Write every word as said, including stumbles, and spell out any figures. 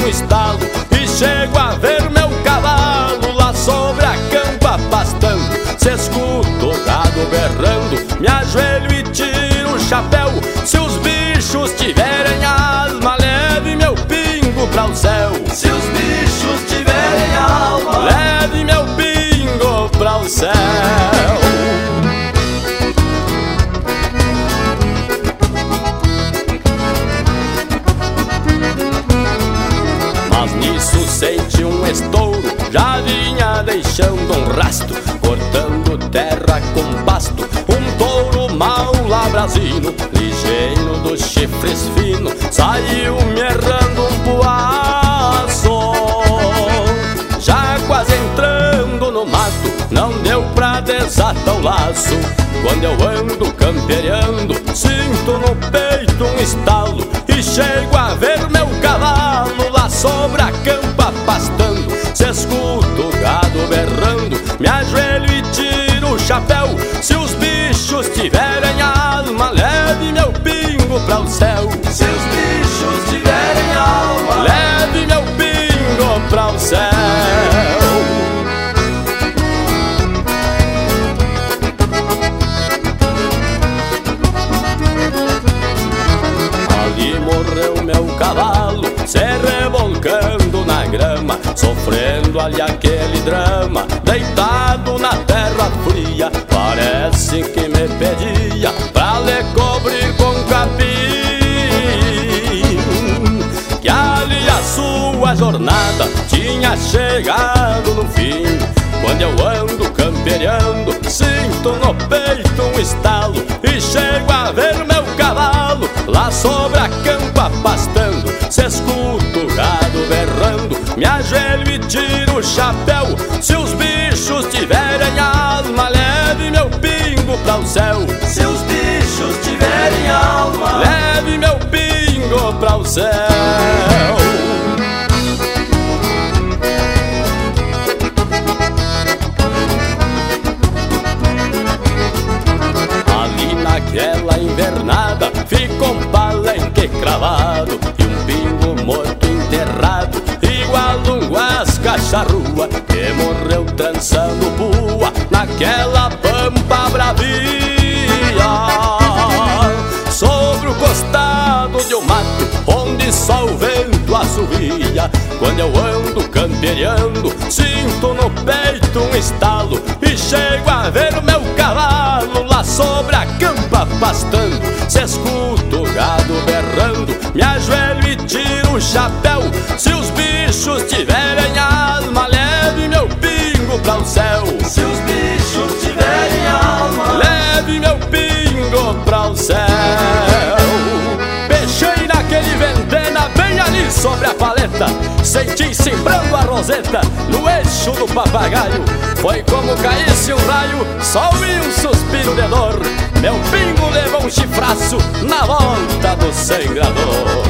um estalo e chego a ver meu cavalo lá sobre a campa pastando. Se escuto o gado berrando, me ajoelho e tiro o chapéu. Se os bichos tiverem alma, leve meu pingo pra o céu. Se os bichos tiverem alma, leve meu pingo pra o céu. Mas nisso senti um estouro, já vinha deixando um rastro, cortando terra com pasto. Um touro mau labrazino, ligeiro dos chifres finos, saiu me errando um puaço. Já quase entrando no mato, não deu pra desatar o laço. Quando eu ando campeando, sinto no peito um estalo e chego a ver meu cavalo lá sobre a campa pastando. Se escuto o gado berrando, me ajoelho e tiro o chapéu. Se os bichos tiverem alma, leve meu pingo pra o céu. Se os bichos tiverem alma, leve meu pingo pra o céu. Ali morreu meu cavalo, se revolcando na grama, sofrendo ali aquele drama, deitado na terra fria. Parece que me pedia pra lhe cobrir com capim, que ali a sua jornada tinha chegado no fim. Quando eu ando campeando, sinto no peito um estalo e chego a ver meu cavalo lá sobre a campa pastando. Se escuto o gado berrando, me ajoelho e tiro o chapéu. Se os bichos tiverem alma, leve meu pingo pra o céu. Se os bichos tiverem alma, leve meu pingo pra o céu. Naquela invernada ficou um palenque cravado e um pingo morto enterrado, igual um guasca-charrua que morreu trançando pua naquela pampa bravia. Sobre o costado de um mato onde só o vento assovia. Quando eu ando campeando, sinto no peito um estalo e chego a ver o meu cavalo lá sobre a campa pastando. Se escuto o gado berrando, me ajoelho e tiro o chapéu. Se os bichos tiverem alma, leve meu pingo pra o céu. Se os bichos tiverem alma, leve meu pingo pra o céu. Peixei naquele ventena bem ali sobre a paleta, senti sembrando a roseta no eixo do papagaio. Foi como caísse um raio, só ouvi um suspiro de dor. Meu pingo levou um chifraço na volta do sangrador.